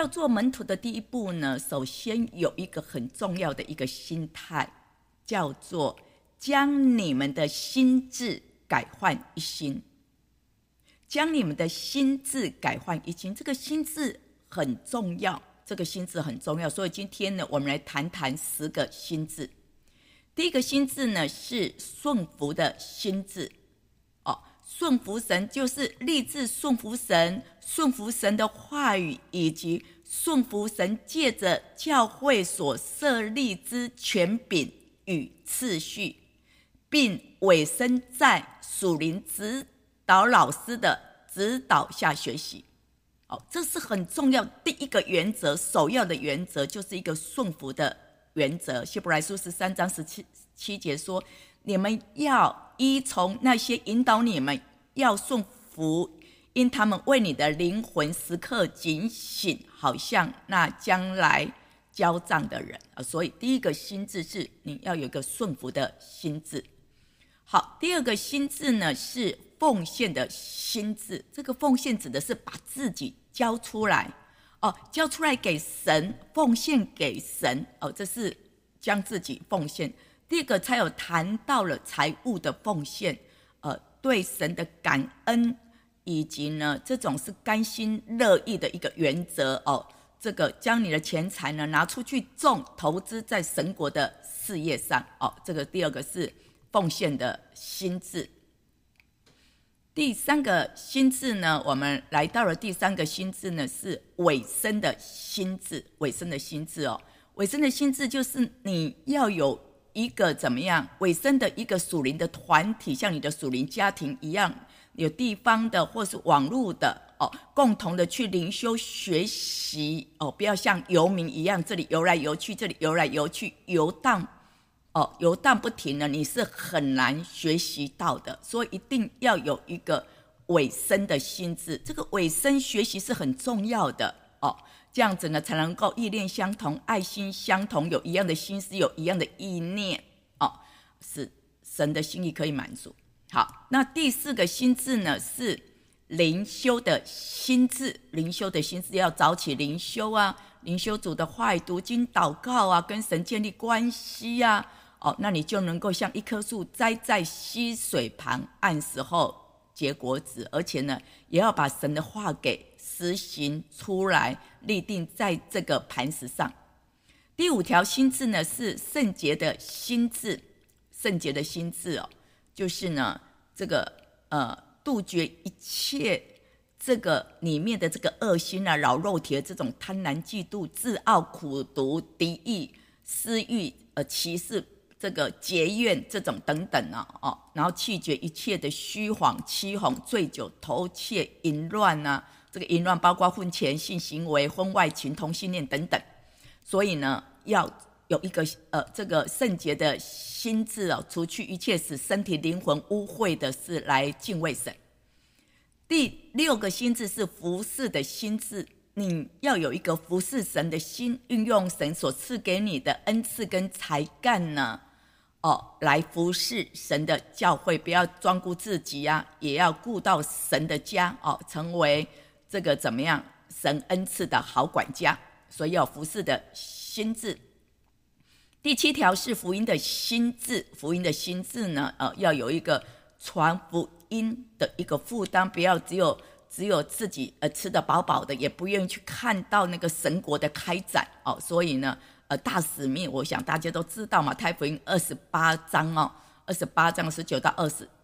要做门徒的第一步呢，首先有一个很重要的一个心态，叫做将你们的心志改换一新。将你们的心志改换一新，这个心志很重要，所以今天呢，我们来谈谈10个心志。第一个心志呢是顺服的心志。顺服神就是立志顺服神，顺服神的话语，以及顺服神借着教会所设立之权柄与次序，并委身在属灵指导老师的指导下学习。这是很重要第一个原则，首要的原则就是一个顺服的原则。希伯来书13章17节说，你们要依从那些引导你们要顺服，因他们为你的灵魂时刻警醒，好像那将来交账的人。所以第一个心志是你要有一个顺服的心志。好，第二个心志呢是奉献的心志。这个奉献指的是把自己交出来，交出来给神，奉献给神，这是将自己奉献。第二个才有谈到了财务的奉献，对神的感恩，以及呢这种是甘心乐意的一个原则。这个将你的钱财呢拿出去种，投资在神国的事业上。这个第二个是奉献的心志。第三个心志呢，我们来到了第三个心志呢，是委身的心志。委身的心志委身的心志就是你要有一个怎么样委身的一个属灵的团体，像你的属灵家庭一样，有地方的或是网络的共同的去灵修学习不要像游民一样，这里游来游去，这里游来游去，游荡不停了，你是很难学习到的。所以一定要有一个委身的心志，这个委身学习是很重要的这样子呢才能够意念相同，爱心相同，有一样的心思，有一样的意念使神的心意可以满足。好，那第4个心志呢是灵修的心志。灵修的心志要早起灵修啊，灵修主的话语读经祷告啊，跟神建立关系啊那你就能够像一棵树栽在溪水旁，按时候结果子，而且呢也要把神的话给实行出来，立定在这个磐石上。第5条心志呢是圣洁的心志。圣洁的心志就是呢这个杜绝一切这个里面的这个恶心啊，扰肉体的这种贪婪嫉妒自傲苦毒敌意私欲歧视这个结怨这种等等然后弃绝一切的虚谎欺哄醉酒偷窃淫乱这个淫乱包括婚前性行为、婚外情、同性恋等等。所以呢要有一个这个圣洁的心志除去一切使身体灵魂污秽的事，来敬畏神。第6个心志是服侍的心志。你要有一个服侍神的心，运用神所赐给你的恩赐跟才干呢来服侍神的教会，不要专顾自己也要顾到神的家成为这个怎么样神恩赐的好管家。所以要服侍的心志。第7条是福音的心志。福音的心志呢要有一个传福音的一个负担，不要只有自己吃得饱饱的，也不愿意去看到那个神国的开展所以呢大使命我想大家都知道嘛，太福音28章28章19到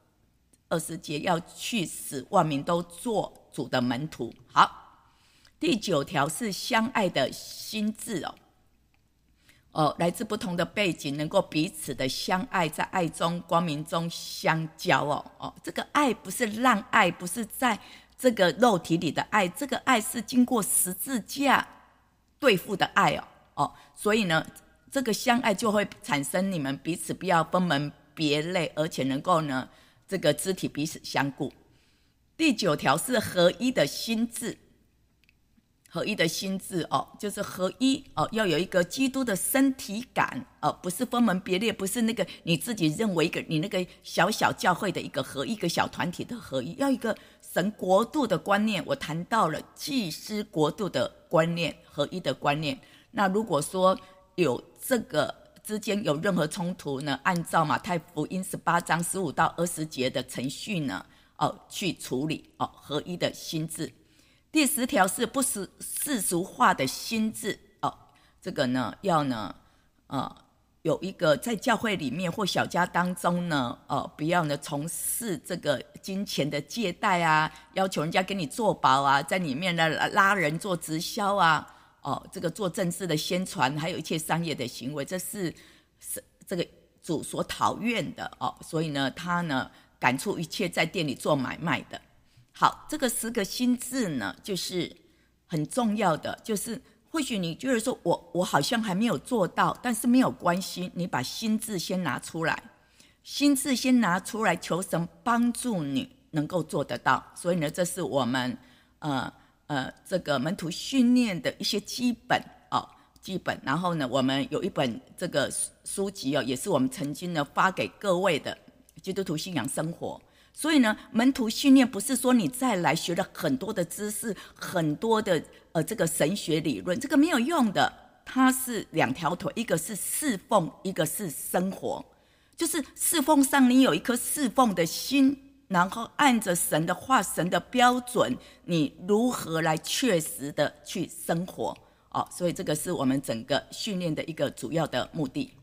20节，要去使万民都做主的门徒。好，第9条是相爱的心志来自不同的背景，能够彼此的相爱，在爱中光明中相交这个爱不是滥爱，不是在这个肉体里的爱，这个爱是经过十字架对付的爱所以呢这个相爱就会产生你们彼此不要分门别类，而且能够呢这个肢体彼此相顾。第9条是合一的心志。合一的心志就是合一要有一个基督的身体感不是分门别类，不是那个你自己认为一个你那个小小教会的一个合一，一个小团体的合一，要一个神国度的观念，我谈到了祭司国度的观念，合一的观念。那如果说有这个之间有任何冲突呢，按照马太福音18章15到20节的程序呢，去处理合一的心志。第10条是不世俗化的心志，这个呢要呢有一个在教会里面或小家当中呢，不要呢从事这个金钱的借贷啊，要求人家给你做保啊，在里面呢拉人做直销啊，这个做正式的宣传，还有一切商业的行为，这是这个主所讨厌的所以呢，他呢赶出一切在店里做买卖的。好，这个10个心志呢，就是很重要的，就是或许你觉得说我好像还没有做到，但是没有关系，你把心志先拿出来，心志先拿出来，求神帮助你能够做得到。所以呢，这是我们这个门徒训练的一些基本。然后呢，我们有一本这个书籍也是我们曾经呢发给各位的基督徒信仰生活。所以呢，门徒训练不是说你再来学了很多的知识，很多的这个神学理论，这个没有用的。它是2条腿，一个是侍奉，一个是生活。就是侍奉上你有一颗侍奉的心，然后按着神的话、神的标准，你如何来确实的去生活所以这个是我们整个训练的一个主要的目的。